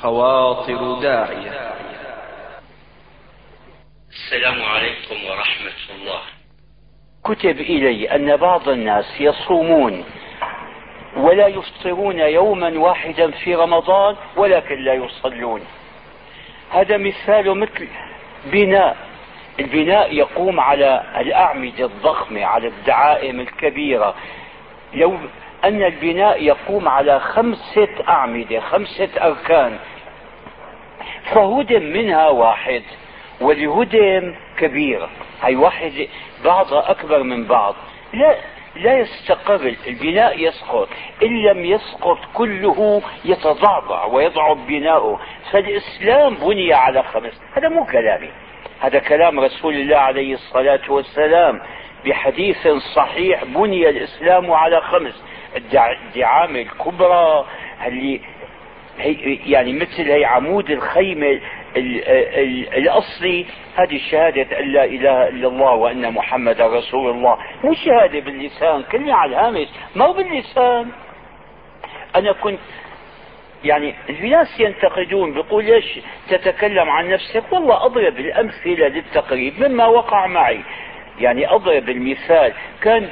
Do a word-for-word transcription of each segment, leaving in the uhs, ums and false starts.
خواطر داعية. السلام عليكم ورحمة الله. كتب إلي أن بعض الناس يصومون ولا يفطرون يوما واحدا في رمضان ولكن لا يصلون. هذا مثال مثل بناء. البناء يقوم على الأعمدة الضخمة، على الدعائم الكبيرة. لو أن البناء يقوم على خمسة أعمدة، خمسة أركان، فهدم منها واحد والهدم كبيرة، هي واحد بعضها أكبر من بعض، لا لا يستقر البناء، يسقط. إن لم يسقط كله يتضعضع ويضعف بناؤه. فالإسلام بني على خمس. هذا مو كلامي، هذا كلام رسول الله عليه الصلاة والسلام بحديث صحيح. بني الإسلام على خمس. الدعامة الكبرى اللي هي يعني مثل هي عمود الخيمة ال ال الأصلي، هذه شهادة أن لا إله إلا الله وأن محمد رسول الله. مو شهادة باللسان، كلمة على الهامش، ما هو باللسان. أنا كنت يعني في ناس ينتقدون، بيقول ليش تتكلم عن نفسك؟ والله أضرب الأمثلة للتقريب مما وقع معي. يعني أضرب المثال، كان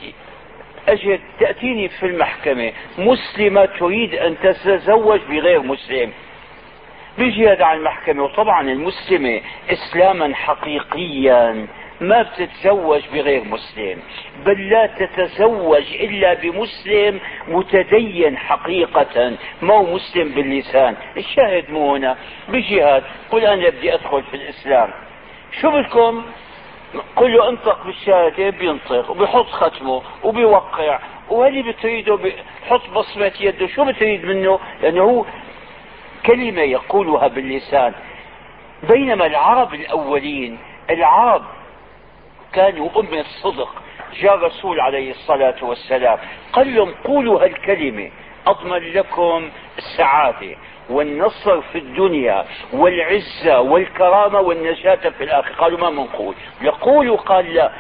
أجد تأتيني في المحكمة مسلمة تريد أن تتزوج بغير مسلم، بيجي هذا على المحكمة، وطبعا المسلمة إسلاما حقيقيا ما بتتزوج بغير مسلم، بل لا تتزوج إلا بمسلم متدين حقيقة، ما هو مسلم باللسان. الشاهد مو هنا. بيجي هذا قل أنا بدي أدخل في الإسلام، شو بدكم؟ قل له انطق بالشهادة، بينطق وبيحط ختمه وبيوقع، وهلي بتريده بيحط بصمة يده. شو بتريد منه؟ لأنه هو كلمة يقولها باللسان. بينما العرب الأولين، العرب كانوا أم الصدق. جاء رسول عليه الصلاة والسلام قال لهم قولوا هالكلمة أضمن لكم السعادة والنصر في الدنيا والعزة والكرامة والنجاة في الآخرة. قالوا ما منقول؟ يقولوا. قال لا.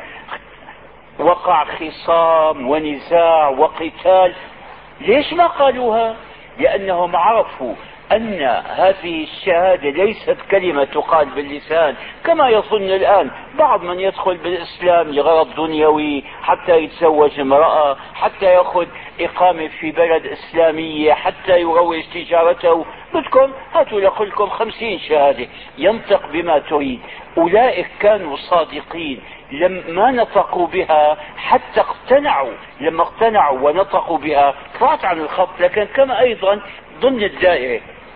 وقع خصام ونزاع وقتال. ليش ما قالوها؟ لأنهم عرفوا أن هذه الشهادة ليست كلمة تقال باللسان كما يظن الآن بعض من يدخل بالإسلام لغرض دنيوي، حتى يتزوج امرأة، حتى يأخذ إقامة في بلد إسلامية، حتى يروج تجارته. بدكم هاتوا لكم خمسين شهادة، ينطق بما تريد. أولئك كانوا صادقين، لما نطقوا بها حتى اقتنعوا. لما اقتنعوا ونطقوا بها طلعت عن الخط، لكن كما أيضا ضمن الدائرة.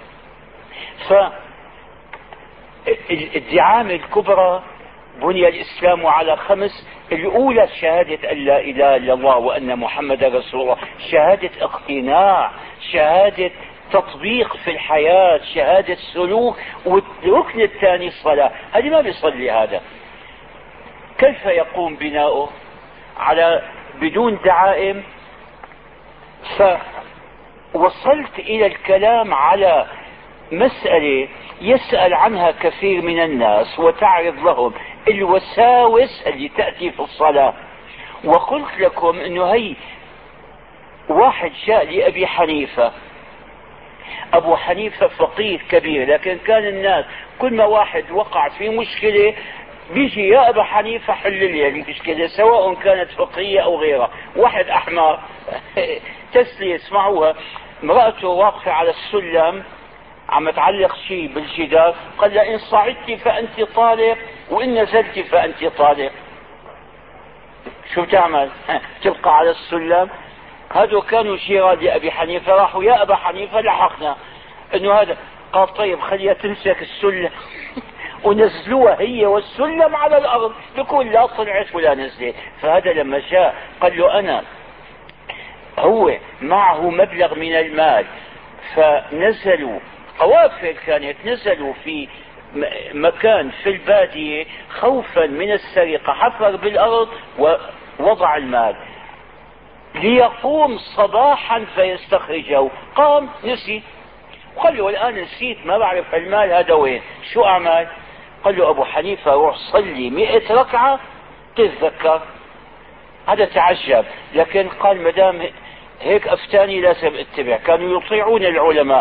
فالدعامة الكبرى بني الإسلام على خمس. الأولى شهادة أن لا إله إلا الله وأن محمد رسول الله، شهادة اقتناع، شهادة تطبيق في الحياة، شهادة سلوك. والركن الثاني الصلاة. هذه ما بيصلي هذا، كيف يقوم بناؤه على بدون دعائم؟ فوصلت إلى الكلام على مسألة يسأل عنها كثير من الناس وتعرض لهم الوساوس اللي تأتي في الصلاة. وقلت لكم انه هي واحد جاء لأبي حنيفة. أبو حنيفة فقيه كبير، لكن كان الناس كل ما واحد وقع في مشكلة بيجي يا أبا حنيفة حل لي المشكلة، سواء كانت فقهية أو غيرها. واحد أحمر تسلية اسمعوها، امرأته واقفة على السلم عم تعلق شيء بالجدار، قال لها إن صعدت فأنت طالق وإن نزلت فأنت طالق. شو تعمل؟ تبقى على السلم؟ هذو كانوا جيران لأبي حنيفة، راحوا يا أبا حنيفة لحقنا إنه هذا. قال طيب خليها تمسك السلم ونزلوها هي والسلم على الأرض، بكل لا طلعت ولا نزلت. فهذا لما جاء قال له أنا، هو معه مبلغ من المال، فنزلوا قوافل كانت، نزلوا في مكان في البادية خوفا من السرقة، حفر بالأرض ووضع المال ليقوم صباحا فيستخرجه. قام نسي، قال له الآن نسيت، ما بعرف المال هذا وين، شو أعمل؟ قال له أبو حنيفة روح صلي مئة ركعة تتذكر. هذا تعجب، لكن قال مدام هيك أفتاني لازم اتبع. كانوا يطيعون العلماء.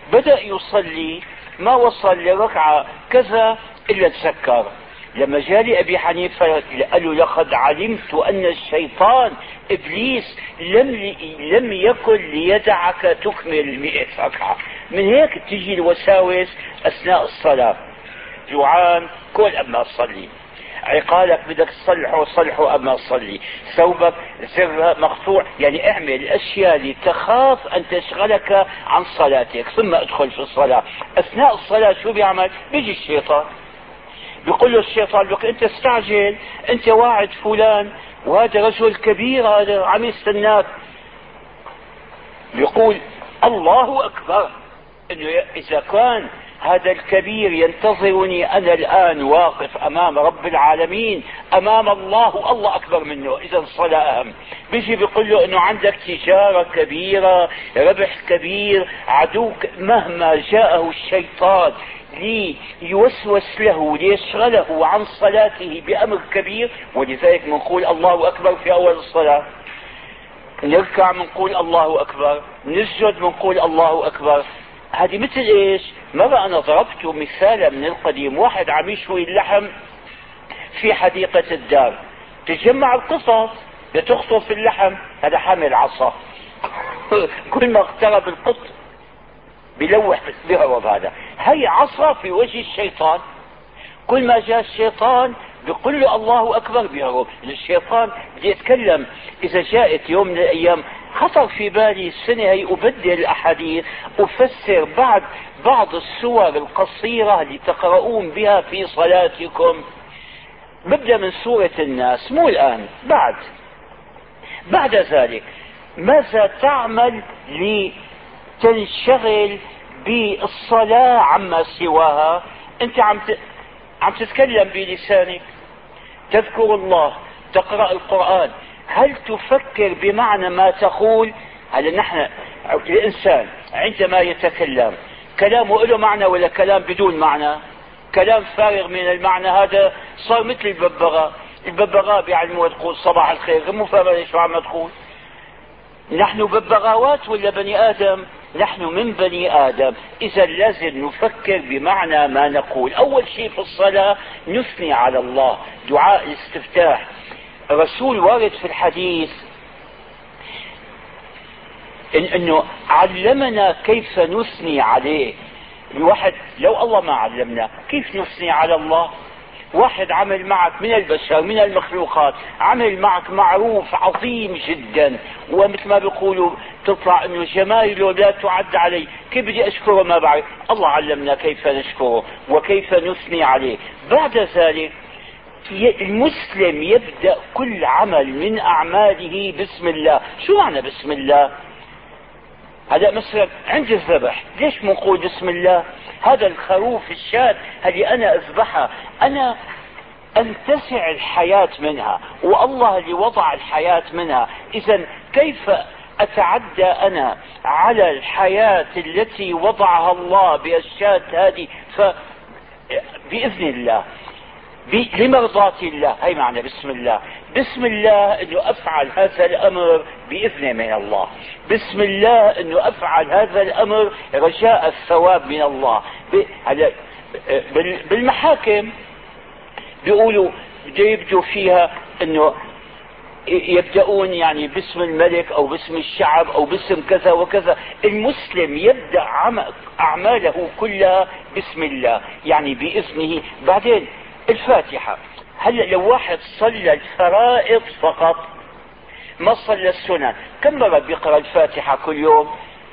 بدأ يصلي ما وصل لركعة كذا إلا تسكر. لما جاء لأبي حنيفة قال له لقد علمت أن الشيطان إبليس لم لم يكن ليدعك تكمل مئة ركعة، من هيك تجي الوساوس أثناء الصلاة. جوعان كل أما تصلي، عقالك بدك تصلحه صلحه أما تصلي، ثوبك زر مقطوع، يعني اعمل الأشياء اللي تخاف أن تشغلك عن صلاتك ثم ادخل في الصلاة. أثناء الصلاة شو بيعمل؟ بيجي الشيطان بيقول له الشيطان لك انت استعجل، انت واعد فلان وهذا رجل كبير هذا عم يستناك. بيقول الله اكبر، انه اذا كان هذا الكبير ينتظرني انا الان واقف امام رب العالمين امام الله، الله اكبر منه، اذا الصلاة اهم. بيجي بيقول له انه عندك تجارة كبيرة، ربح كبير، عدوك، مهما جاءه الشيطان ليوسوس له ليشغله عن صلاته بأمر كبير. ولذلك بنقول الله أكبر في أول الصلاة، نركع بنقول الله أكبر، نسجد بنقول الله أكبر. هذه مثل إيش؟ مرة أنا ضربت مثالا من القديم، واحد عم يشوي اللحم في حديقة الدار، تجمع القطط لتخطف اللحم، هذا حامل عصا كل ما اقترب القط بيلوح بيهرب، هذا هي عصا في وجه الشيطان. كل ما جاء الشيطان بيقول له الله اكبر بيهرب. الشيطان بدي يتكلم، اذا جاءت يوم من الايام خطر في بالي السنة هي ابدل الاحاديث، افسر بعد بعض السور القصيرة اللي تقرؤون بها في صلاتكم. ببدأ من سورة الناس، مو الان، بعد بعد ذلك ماذا تعمل لتنشغل بالصلاة عما سواها؟ انت عم ت... عم تتكلم بلسانك، تذكر الله، تقرأ القرآن، هل تفكر بمعنى ما تقول؟ هل نحن الإنسان عندما يتكلم كلامه له معنى ولا كلام بدون معنى؟ كلام فارغ من المعنى هذا صار مثل الببغاء. الببغاء بيعلموها تقول صباح الخير، مو فاهمة ايش عم تقول. نحن ببغاوات ولا بني آدم؟ نحن من بني آدم، إذا لازم نفكر بمعنى ما نقول. أول شيء في الصلاة نثني على الله، دعاء الاستفتاح. الرسول وارد في الحديث إن أنه علمنا كيف نثني عليه. الواحد لو الله ما علمنا كيف نثني على الله؟ واحد عمل معك من البشر من المخلوقات، عمل معك معروف عظيم جدا، ومثل ما بيقولوا تطلع انه جمايله لا تعد عليه، كيف بدي اشكره؟ ما بعرف. الله علمنا كيف نشكره وكيف نثني عليه. بعد ذلك المسلم يبدأ كل عمل من اعماله بسم الله. شو معنى بسم الله؟ هذا مثلا عند الذبح ليش بنقول بسم الله؟ هذا الخروف الشاة اللي انا اذبحها انا انتزع الحياة منها، والله اللي وضع الحياة منها، اذا كيف اتعدى انا على الحياة التي وضعها الله بالشاة هذه؟ فبإذن الله لمرضاة الله، هي معنى بسم الله. بسم الله انه افعل هذا الامر باذن من الله، بسم الله انه افعل هذا الامر رجاء الثواب من الله. بالمحاكم بيقولوا بده يبدوا فيها انه يبدأون يعني باسم الملك او باسم الشعب او باسم كذا وكذا. المسلم يبدأ اعماله كلها بسم الله، يعني باذنه. بعدين الفاتحة، هلا لو واحد صلى الفرائض فقط ما صلى السنن، كم مرة بيقرأ الفاتحة كل يوم؟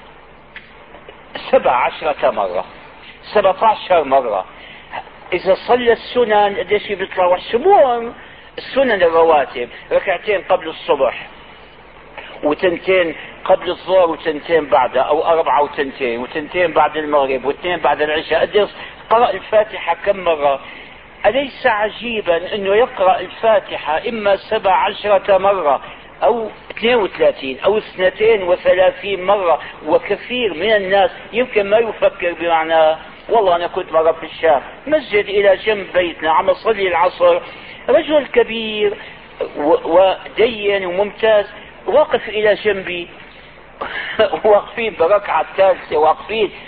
سبع عشرة مرة، سبعة عشر مرة. إذا صلى السنن قديش بيطلع؟ واحسبوهم السنن الرواتب، ركعتين قبل الصبح وتنتين قبل الظهر وتنتين بعدها، أو أربعة وتنتين وتنتين بعد المغرب واثنين بعد العشاء. قديش قرأ الفاتحة كم مرة؟ أليس عجيبا أنه يقرأ الفاتحة إما سبع عشرة مرة أو اثنين وثلاثين أو اثنتين وثلاثين مرة؟ وكثير من الناس يمكن ما يفكر بمعنى. والله أنا كنت مرة في الشام، مسجد إلى جنب بيتنا، عم أصلي العصر، رجل كبير ودين وممتاز واقف إلى جنبي واقفين بركعة الثالثة، واقفين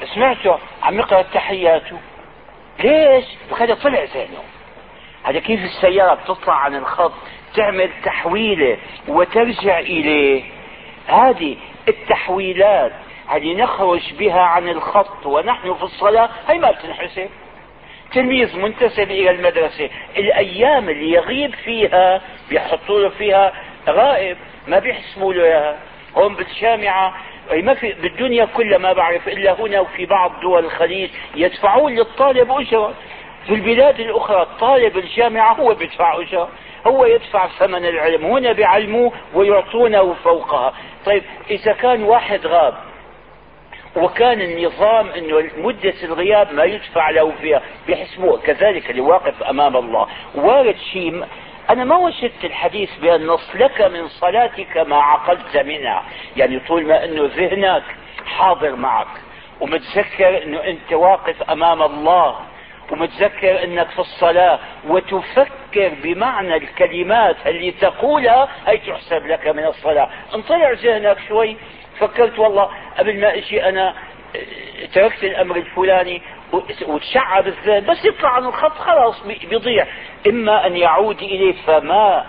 سمعته عم يقرأ التحيات. ليش؟ هذا طلع ذهنه. هذا كيف السيارة بتطلع عن الخط تعمل تحويلة وترجع إليه. هذه التحويلات هذه نخرج بها عن الخط ونحن في الصلاة، هي ما بتنحسب. تلميذ منتسب إلى المدرسة، الأيام اللي يغيب فيها بيحطوا له فيها غائب، ما بيحسبوا له إياها. هون بالجامعة ما في بالدنيا كلها ما بعرف إلا هنا وفي بعض دول الخليج يدفعون للطالب أجرة. في البلاد الأخرى الطالب الجامعة هو بيدفع أجرة، هو يدفع ثمن العلم، هنا بيعلموه ويعطونه فوقها. طيب إذا كان واحد غاب وكان النظام انه مدة الغياب ما يدفع له فيها بيحسبوه، كذلك اللي واقف امام الله. وارد شيء، انا ما وجدت الحديث بهالنص لك من صلاتك ما عقلت منها، يعني طول ما انه ذهنك حاضر معك ومتذكر انه انت واقف امام الله ومتذكر انك في الصلاة وتفكر بمعنى الكلمات اللي تقولها، هي تحسب لك من الصلاة. ان طلع ذهنك شوي فكرت والله قبل ما اجي انا تركت الامر الفلاني وتشعب الذهن، بس يطلع عن الخط خلاص بيضيع. اما ان يعود اليه، فما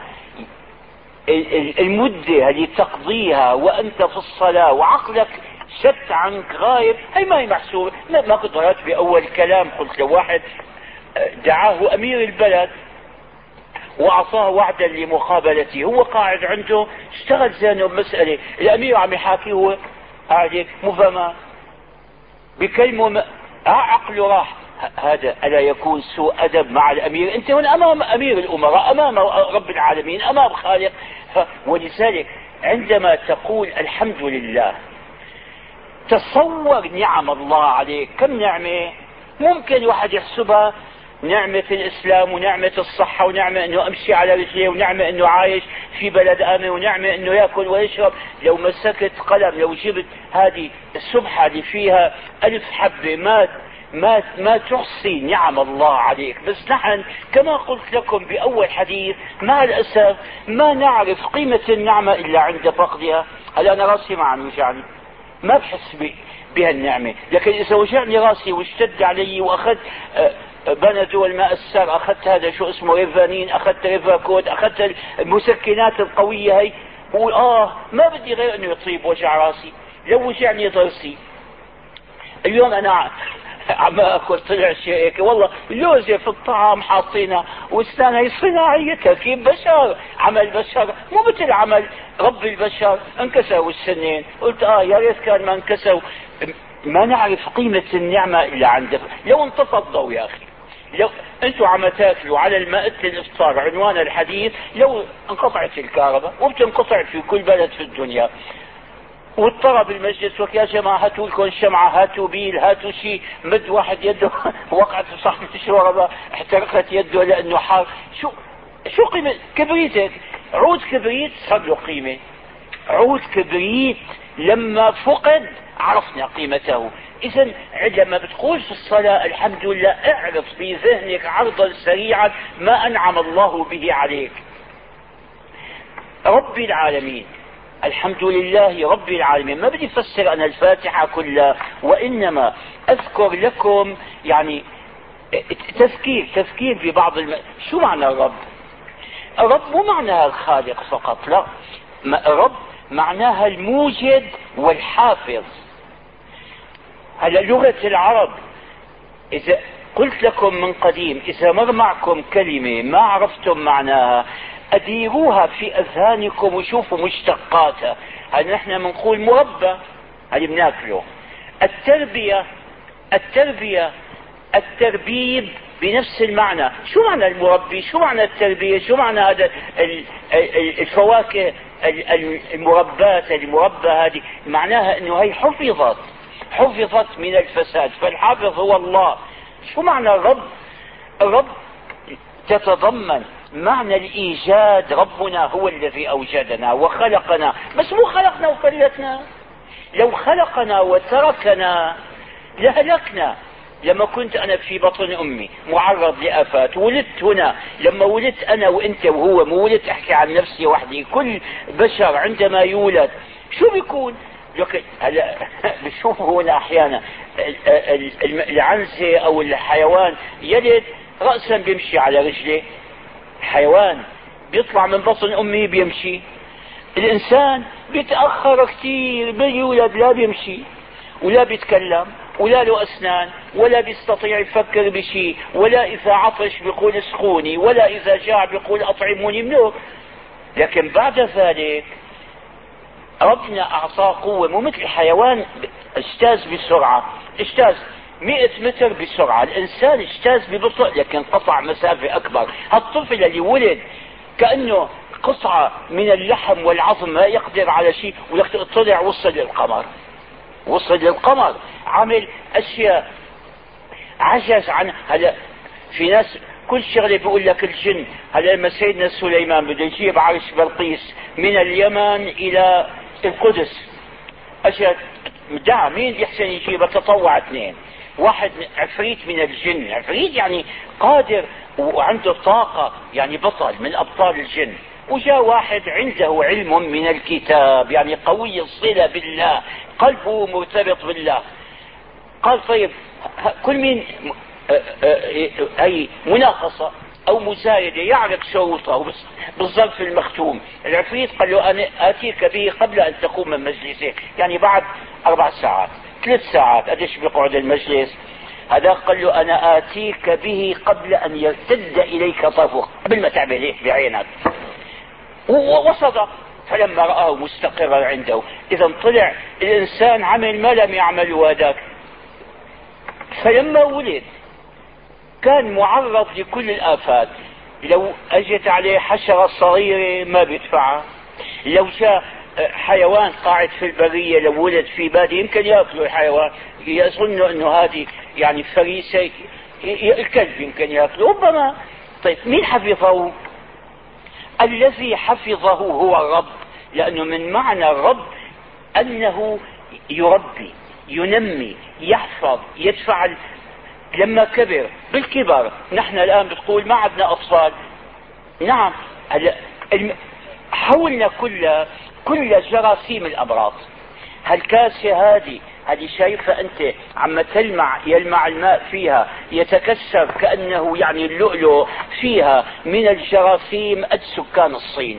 المدة اللي تقضيها وانت في الصلاة وعقلك شت عنك غايب، هي ما هي محسوبة. ما قدرت باول كلام قلت لواحد دعاه امير البلد واعطاه وعدا لمقابلته، هو قاعد عنده اشتغل ذهنه بمسألة، الامير عم يحاكيه هو قاعد مفهمة بكلمه م... عقله راح. هذا ألا يكون سوء أدب مع الأمير؟ أنت هنا أمام أمير الأمراء، أمام رب العالمين، أمام خالق. ف... ولذلك عندما تقول الحمد لله تصور نعم الله عليك. كم نعمة ممكن واحد يحسبها، نعمة الإسلام ونعمة الصحة ونعمة أنه أمشي على رجليه ونعمة أنه عايش في بلد آمن ونعمة أنه يأكل ويشرب. لو مسكت قلم، لو جبت هذه السبحة اللي فيها ألف حبة ما ما ما تحصي نعم الله عليك. بس نحن كما قلت لكم بأول حديث مع الأسف ما نعرف قيمة النعمة إلا عند فقدها. هلا أنا راسي ما عم يوجعني، ما بحس بها النعمة، لكن إذا وجعني راسي واشتد علي وأخذت بنادول ماء السر، اخذت هذا شو اسمه ريفانين، اخذت ريفاكود، اخذت المسكنات القوية هي، بقول اه ما بدي غير انه يطيب وجع راسي. لو وجعني ضرسي اليوم انا عم اكل طلع شيء هيك والله لوزة في الطعام حاطينها واسنانها هي صناعية تركيب بشر، عمل بشر مو مثل عمل رب البشر. انكسروا السنين، قلت اه يا ريت كان ما انكسروا. ما نعرف قيمة النعمة الا عند لو انطفى الضوء يا اخي. لو انتوا عم تاكلوا على المائدة الافطار عنوان الحديث، لو انقطعت الكهرباء وبتنقطع في كل بلد في الدنيا واضطرب المجلس وك يا جماعة هاتوا لكم شمعة، هاتوا بيل، هاتوا شيء، مد واحد يده وقعت في صحن الشوربة احترقت يده لانه حار. شو شو قيمة كبريت؟ عود كبريت صار له قيمة. عود كبريت لما فقد عرفنا قيمته. اذا عندما بتقول في الصلاة الحمد لله، اعرف في ذهنك عرضا سريعا ما انعم الله به عليك. رب العالمين، الحمد لله رب العالمين. ما بدي افسر انا الفاتحة كلها، وانما اذكر لكم يعني تذكير تذكير ببعض الم... شو معنى الرب؟ الرب مو معناها الخالق فقط، لا، رب معناها الموجد والحافظ. هلا لغة العرب اذا قلت لكم من قديم، اذا مر معكم كلمة ما عرفتم معناها اديروها في اذهانكم وشوفوا مشتقاتها. هل نحن بنقول مربى، هل بناكله. التربية التربية التربيب بنفس المعنى. شو معنى المربي؟ شو معنى التربية؟ شو معنى هذا الفواكه المربات المربى؟ هذه معناها انه هي حفظت حفظت من الفساد، فالحافظ هو الله. شو معنى الرب؟ الرب تتضمن معنى الإيجاد. ربنا هو الذي أوجدنا وخلقنا، بس مو خلقنا وفلتنا. لو خلقنا وتركنا لهلكنا. لما كنت أنا في بطن أمي معرض لآفات، ولدت هنا، لما ولدت أنا وإنت وهو، مو ولدت أحكي عن نفسي وحدي، كل بشر عندما يولد شو بيكون؟ لكن هلا بشوفوا هنا احيانا العنزة او الحيوان يلد رأسا بيمشي على رجله، حيوان بيطلع من بطن امه بيمشي. الانسان بيتأخر كثير، بيولد لا بيمشي ولا بيتكلم ولا له اسنان ولا بيستطيع يفكر بشيء، ولا اذا عطش بيقول اسخوني، ولا اذا جاع بيقول اطعموني منه. لكن بعد ذلك ربنا اعطاه قوة، مو مثل الحيوان اجتاز بسرعة، اجتاز مئة متر بسرعة، الانسان اجتاز ببطء لكن قطع مسافة اكبر. هالطفل اللي ولد كأنه قطعة من اللحم والعظم ما يقدر على شيء، ولك طلع وصل للقمر، وصل للقمر، عمل اشياء عجز عن. هلا في ناس كل شغله بيقول لك الجن. هلا لما سيدنا سليمان بده يجيب عرش بلقيس من اليمن الى القدس، اجى دعا مين يحسن يجيبها؟ تطوع اثنين، واحد عفريت من الجن، عفريت يعني قادر وعنده طاقة، يعني بطل من ابطال الجن، وجاء واحد عنده علم من الكتاب، يعني قوي الصلة بالله، قلبه مرتبط بالله. قال طيب كل مين اي مناقصة او مزايدة يعرف شروطه بالظرف المختوم. العفريت قال له انا اتيك به قبل ان تقوم من مجلسك، يعني بعد اربع ساعات ثلاث ساعات قديش بيقعد المجلس. هذا قال له انا اتيك به قبل ان يرتد اليك طرفك، قبل ما تعمل هيك بعينك. وصدق، فلما رآه مستقرا عنده، اذا طلع الانسان عمل ما لم يعمله هذاك. فلما ولد كان معرض لكل الآفات، لو اجت عليه حشرة صغيرة ما بيدفعها، لو جاء حيوان قاعد في البرية لو ولد في بادية يمكن يأكله الحيوان، يظن انه هذه يعني فريسة، الكلب يمكن يأكله ربما. طيب مين حفظه؟ الذي حفظه هو الرب، لأنه من معنى الرب أنه يربي ينمي يحفظ يدفع. لما كبر بالكبر، نحن الآن بتقول ما عندنا أطفال، نعم حولنا كل كل جراثيم الأمراض. هالكاسة هذه هذه شايفة أنت عم تلمع، يلمع الماء فيها يتكسر كأنه يعني اللؤلؤ، فيها من الجراثيم قد سكان الصين.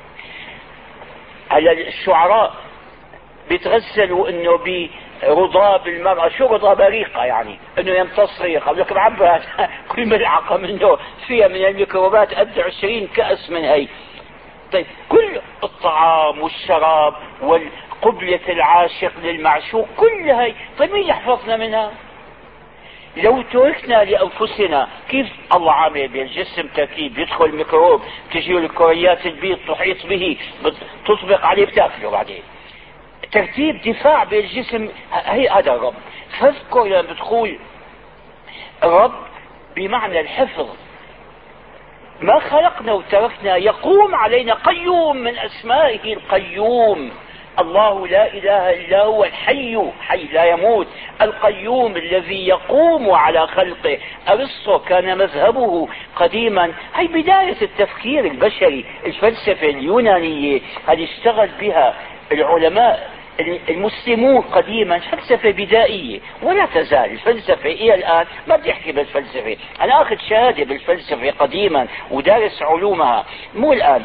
هلا الشعراء بيتغزلوا انه برضاب المرأة، شو رضاب ريقة يعني انه يمتص ريقة، بقول لك بعبها كل ملعقة منه فيها من الميكروبات قد عشرين كأس من هي. طيب كل الطعام والشراب والقبلة العاشق للمعشوق كل هاي، طيب مين يحفظنا منها؟ لو تركنا لأنفسنا كيف الله عامل بالجسم تركيب، يدخل ميكروب تجيه الكريات البيض تحيط به تطبق عليه بتاكله بعدين، ترتيب دفاع بالجسم، هي هذا الرب. فاذكر لما بتقول الرب بمعنى الحفظ، ما خلقنا وتركنا، يقوم علينا، قيوم من اسمائه القيوم. الله لا اله الا هو الحي، حي لا يموت، القيوم الذي يقوم على خلقه. ارسطو كان مذهبه قديما، هي بداية التفكير البشري، الفلسفة اليونانية هذه اشتغل بها العلماء المسلمون قديما، فلسفة بدائية ولا تزال الفلسفة الى الان. ما بدي احكي بالفلسفة، انا اخذ شهادة بالفلسفة قديما ودارس علومها، مو الان.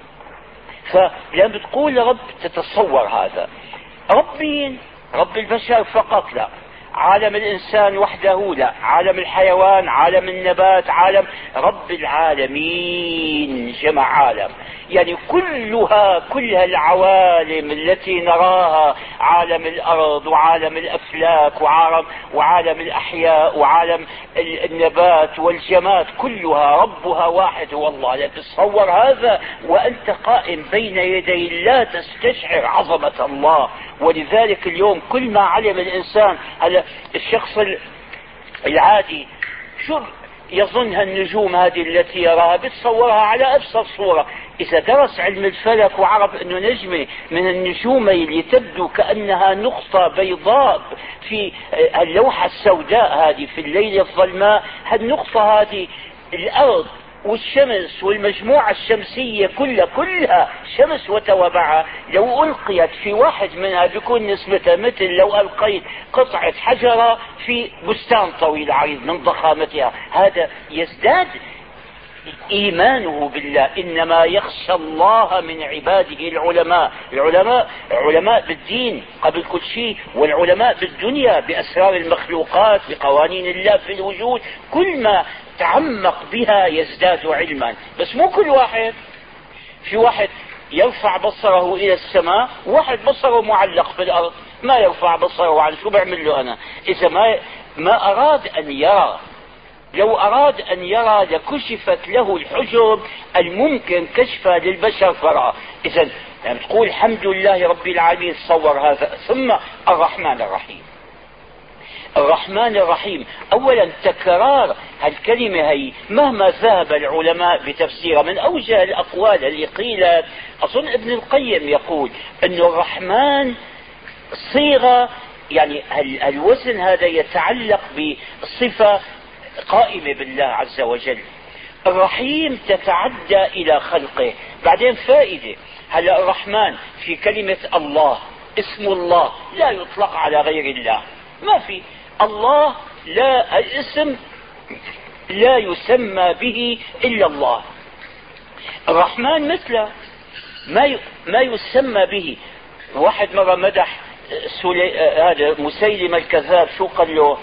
فلما بتقول رب تتصور هذا رب مين؟ رب البشر فقط؟ لا. عالم الانسان وحده؟ لا. عالم الحيوان، عالم النبات، عالم رب العالمين، جمع عالم، يعني كلها كلها العوالم التي نراها، عالم الارض وعالم الافلاك وعالم وعالم الاحياء وعالم النبات والجماد، كلها ربها واحد هو الله. لا تتصور هذا وانت قائم بين يدي الله تستشعر عظمة الله. ولذلك اليوم كل ما علم الانسان، هلا الشخص العادي شو يظن هالنجوم هذه التي يراها بتصورها على ابسط صورة. اذا درس علم الفلك وعرف انه نجمة من النجوم اللي تبدو كأنها نقطة بيضاء في اللوحة السوداء هذه في الليلة الظلماء، هالنقطة هذه الارض والشمس والمجموعة الشمسية كلها كلها شمس وتوابعها لو ألقيت في واحد منها بيكون نسبتها مثل لو ألقيت قطعة حجرة في بستان طويل عريض من ضخامتها. هذا يزداد إيمانه بالله. إنما يخشى الله من عباده العلماء. العلماء علماء بالدين قبل كل شيء، والعلماء بالدنيا بأسرار المخلوقات بقوانين الله في الوجود. كل ما تعمق بها يزداد علما. بس مو كل واحد. في واحد يرفع بصره إلى السماء، وواحد بصره معلق في الأرض ما يرفع بصره عن شو بعمل له أنا إذا ما ما أراد أن يرى. لو أراد أن يرى لكشفت له الحجب الممكن كشفها للبشر فرأى. إذا يعني تقول الحمد لله رب العالمين صور هذا. ثم الرحمن الرحيم. الرحمن الرحيم أولا تكرار هالكلمة هي مهما ذهب العلماء بتفسيرها من أوجه الأقوال اللي قيلت. أظن ابن القيم يقول أن الرحمن صيغة، يعني الوزن هذا يتعلق بصفة قائمة بالله عز وجل. الرحيم تتعدى إلى خلقه. بعدين فائدة، هلا الرحمن في كلمة الله، اسم الله لا يطلق على غير الله. ما في الله، لا الاسم لا يسمى به إلا الله. الرحمن مثله ما ما يسمى به. واحد مرة مدح سلي... هذا مسيلمة الكذاب، شو قال له؟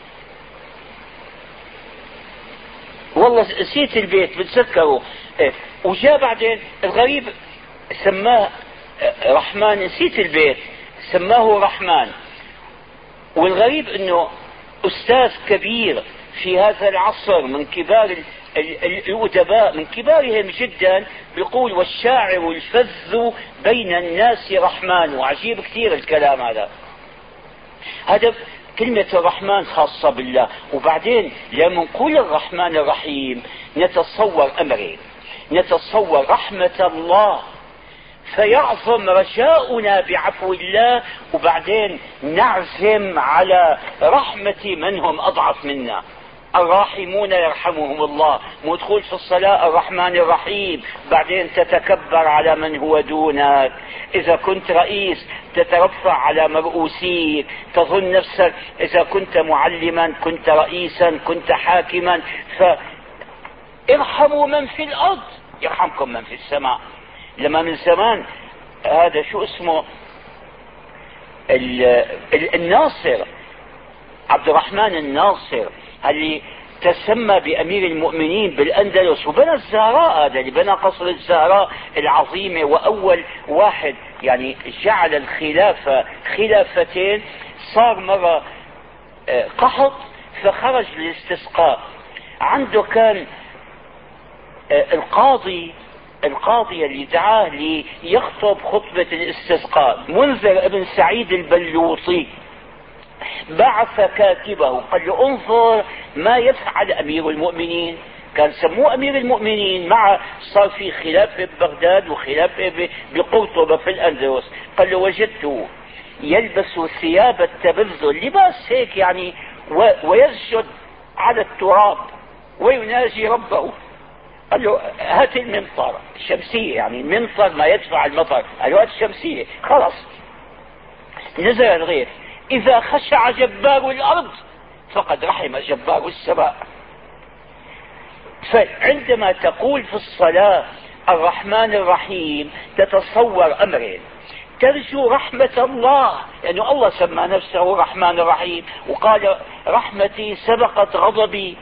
والله نسيت البيت بتذكره. إيه. وجاء بعدين الغريب سماه رحمن، نسيت البيت سماه رحمن. والغريب انه استاذ كبير في هذا العصر من كبار الأدباء من كبارهم جدا بيقول والشاعر الفذ بين الناس رحمن. وعجيب كثير الكلام هذا. هذا كلمة الرحمن خاصة بالله. وبعدين لما نقول الرحمن الرحيم نتصور أمرين. نتصور رحمة الله فيعظم رجاؤنا بعفو الله، وبعدين نعزم على رحمة من هم أضعف منا. الراحمون يرحمهم الله. مدخول في الصلاة الرحمن الرحيم، بعدين تتكبر على من هو دونك. إذا كنت رئيس تترفع على مرؤوسيك، تظن نفسك إذا كنت معلما كنت رئيسا كنت حاكما. فارحموا من في الأرض يرحمكم من في السماء. لما من زمان هذا شو اسمه الناصر، عبد الرحمن الناصر اللي تسمى بأمير المؤمنين بالأندلس وبنى الزهراء، هذا اللي بنى قصر الزهراء العظيمة، وأول واحد يعني جعل الخلافة خلافتين. صار مرة قحط فخرج للاستسقاء. عنده كان القاضي القاضي اللي دعاه ليخطب خطبة الاستسقاء منذر ابن سعيد البلوطي، بعث كاتبه قال له انظر ما يفعل أمير المؤمنين. كان سموه أمير المؤمنين، مع صار في خلافة ببغداد وخلافة بقرطبة في الأندلس. قال له وجدته يلبس ثياب التبذل، لباس هيك يعني، ويسجد على التراب ويناجي ربه. قال له هات المنطر الشمسية، يعني المنطر ما يدفع المطر. قال له هات الشمسية. خلاص نزل الغيث. إذا خشع جبار الأرض فقد رحم جبار السماء. فعندما تقول في الصلاة الرحمن الرحيم تتصور أمرين. ترجو رحمة الله، لأنه يعني الله سمى نفسه الرحمن الرحيم وقال رحمتي سبقت غضبي.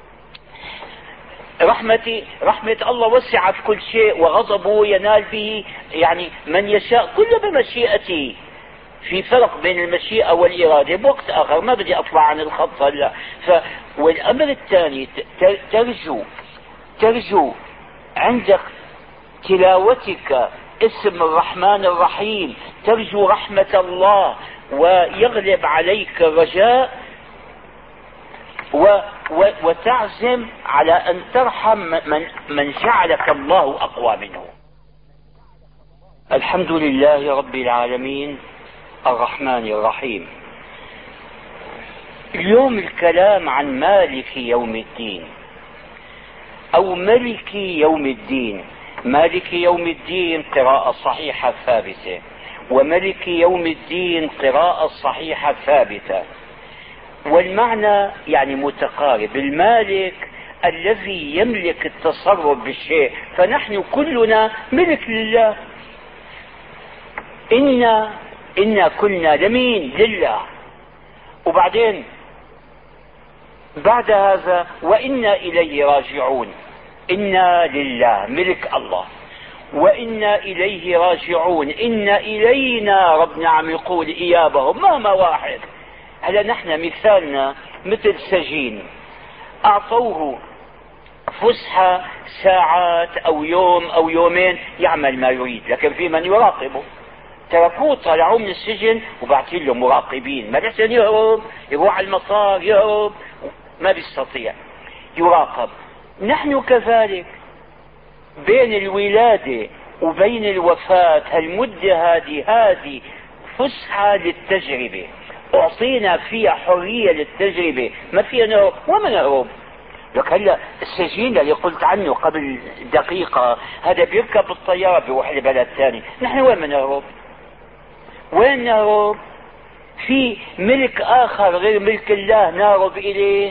رحمتي رحمة الله وسعت كل شيء، وغضبه ينال به يعني من يشاء كل بمشيئته. في فرق بين المشيئة والإرادة بوقت آخر، ما بدي أطلع عن الخط هلا. ف... والأمر الثاني ترجو ترجو عندك تلاوتك اسم الرحمن الرحيم ترجو رحمة الله ويغلب عليك الرجاء، و... و... وتعزم على أن ترحم من... من جعلك الله أقوى منه. الحمد لله رب العالمين الرحمن الرحيم. اليوم الكلام عن مالك يوم الدين. أو ملك يوم الدين. مالك يوم الدين قراءة صحيحة ثابتة، وملك يوم الدين قراءة صحيحة ثابتة، والمعنى يعني متقارب. المالك الذي يملك التصرف بالشيء، فنحن كلنا ملك لله. إنا إنا كلنا لمين؟ لله. وبعدين بعد هذا وإنا إليه راجعون. إنا لله ملك الله، وإنا إليه راجعون. إن إلينا ربنا عم يقول إيابهم مهما واحد. هلا نحن مثالنا مثل سجين أعطوه فسحة ساعات أو يوم أو يومين يعمل ما يريد، لكن في من يراقبه. تركوه طلعوه من السجن وبعثين له مراقبين، ما بيحسن يهرب، يروح على المطار يهرب، ما بيستطيع، يراقب. نحن كذلك بين الولادة وبين الوفاة هالمدة هذه هذه فسحة للتجربة، أعطينا فيها حرية للتجربة، ما فيها نهرب وما نهرب. لك هلا السجين اللي قلت عنه قبل دقيقة هذا بيركب الطيارة بيروح لبلد ثاني، نحن وين نهرب؟ وين نهرب؟ في ملك آخر غير ملك الله نهرب إليه؟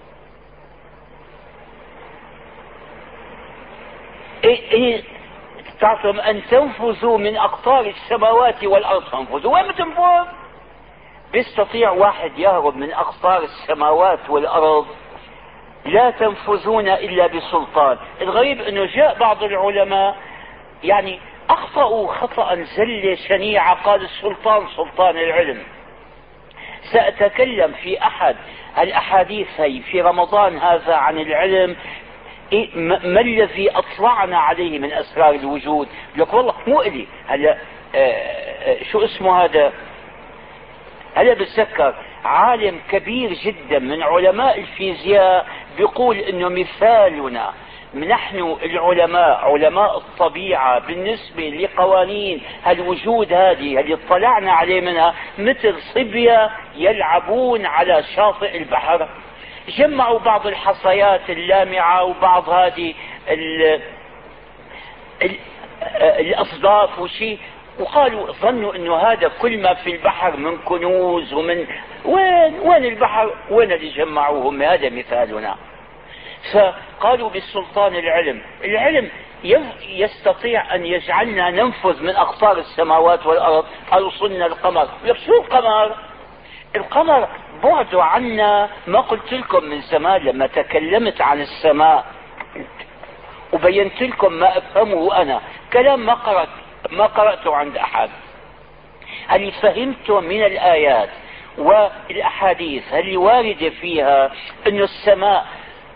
إيه إيه تعطم أن تنفذوا من أقطار السماوات والأرض فانفذوا. وين بتنفذ؟ بيستطيع واحد يهرب من أقطار السماوات والأرض؟ لا تنفذون إلا بسلطان. الغريب أنه جاء بعض العلماء يعني أخطأوا خطأ زلة شنيعة، قال السلطان سلطان العلم. سأتكلم في أحد الأحاديث في رمضان هذا عن العلم، ما الذي أطلعنا عليه من أسرار الوجود. لك والله مو إلي هلا شو اسمه هذا، هلا بتذكر عالم كبير جدا من علماء الفيزياء بيقول انه مثالنا نحن العلماء علماء الطبيعة بالنسبة لقوانين الوجود هذه اللي اطلعنا عليه منها مثل صبية يلعبون على شاطئ البحر. جمعوا بعض الحصيات اللامعة وبعض هذه ال ال الأصداف وشي، وقالوا ظنوا انه هذا كل ما في البحر من كنوز ومن وين وين البحر وين اللي جمعوهم. هذا مثالنا. فقالوا بالسلطان العلم، العلم يستطيع ان يجعلنا ننفذ من اقطار السماوات والارض. اوصلنا القمر. شو القمر؟ القمر بعده عنا. ما قلت لكم من زمان لما تكلمت عن السماء وبينت لكم ما افهمه انا، كلام ما قرأت ما قرأته عند أحد، اللي فهمته من الآيات والأحاديث اللي واردة فيها أن السماء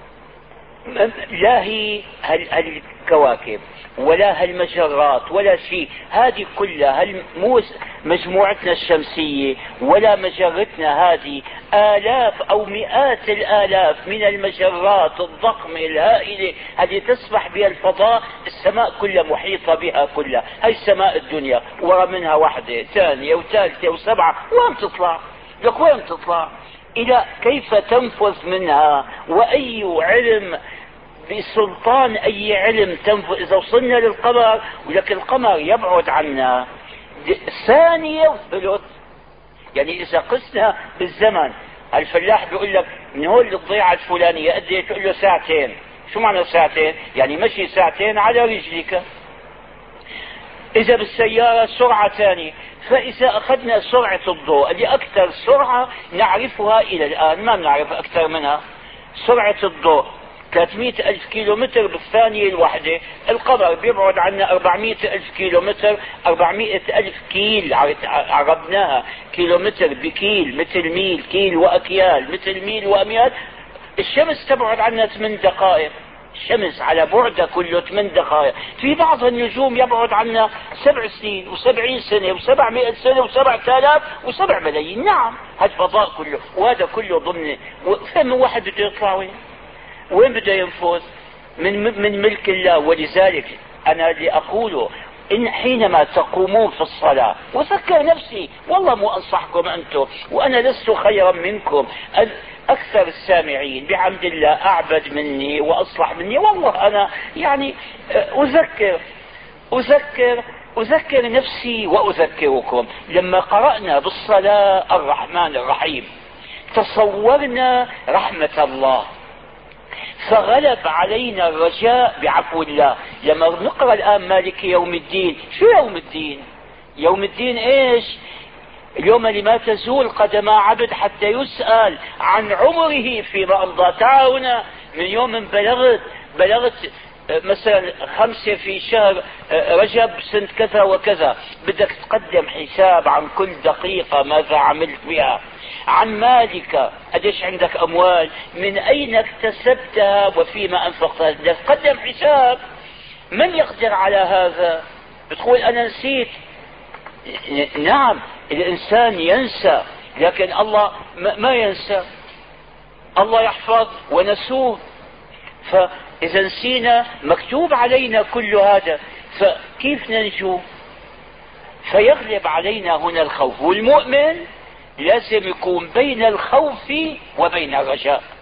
لا هي الكواكب ولا هالمجرات ولا شيء، هذه كلها مو مجموعتنا الشمسية ولا مجرتنا، هذه آلاف أو مئات الآلاف من المجرات الضخمة الهائلة التي تسبح بها الفضاء. السماء كلها محيطة بها كلها. هاي السماء الدنيا ورا منها واحدة ثانية وثالثة وسبعة، وين تطلع؟ لك وين تطلع؟ إلى كيف تنفذ منها؟ وأي علم بسلطان أي علم تنفذ؟ إذا وصلنا للقمر، ولكن القمر يبعد عنا ثانية وثلث. يعني إذا قسنا بالزمن، الفلاح بيقول لك من هون للضيعة الفلانية قد ايه؟ تقول له ساعتين. شو معنى ساعتين؟ يعني مشي ساعتين على رجلك. إذا بالسيارة سرعة ثانية. فإذا أخذنا سرعة الضوء اللي أكثر سرعة نعرفها إلى الآن، ما بنعرف أكثر منها، سرعة الضوء ثلاثمئة ألف كيلو متر بالثانية الواحدة. القمر بيبعد عنا أربعمئة ألف كيلو متر. أربعمئة ألف كيل عربناها كيلو متر بكيل، مثل ميل، كيل وأكيال مثل ميل وأميال. الشمس تبعد عنا ثمان دقائق. الشمس على بعدها كله ثمان دقائق. في بعض النجوم يبعد عنا سبع سنين وسبعين سنة وسبعمائة سنة وسبعة آلاف وسبع ملايين. نعم هذا الفضاء كله، وهذا كله ضمن. فهم واحد بده يطلع وين؟ وين بده ينفذ؟ من من ملك الله. ولذلك انا اللي اقوله إن حينما تقومون في الصلاة، وذكر نفسي والله مو أنصحكم أنتم وأنا لست خيرا منكم، أكثر السامعين بحمد الله أعبد مني وأصلح مني، والله أنا يعني أذكر أذكر أذكر نفسي وأذكركم. لما قرأنا بالصلاة الرحمن الرحيم تصورنا رحمة الله، فغلب علينا الرجاء بعفو الله. لما نقرأ الآن مالك يوم الدين، شو يوم الدين؟ يوم الدين إيش؟ اليوم لما تزول قدم عبد حتى يسأل عن عمره فيما أمضى. تعال هنا من يوم بلغت بلغت مثلا خمسة في شهر رجب سنة كذا وكذا، بدك تقدم حساب عن كل دقيقة ماذا عملت بها، عن مالك قديش عندك أموال، من أين اكتسبتها وفيما أنفقتها، بدك تقدم حساب. من يقدر على هذا؟ بتقول أنا نسيت. نعم الإنسان ينسى، لكن الله ما ينسى، الله يحفظ ونسوه. فإذا نسينا مكتوب علينا كل هذا، فكيف ننجو؟ فيغلب علينا هنا الخوف، والمؤمن لازم يكون بين الخوف وبين الرجاء.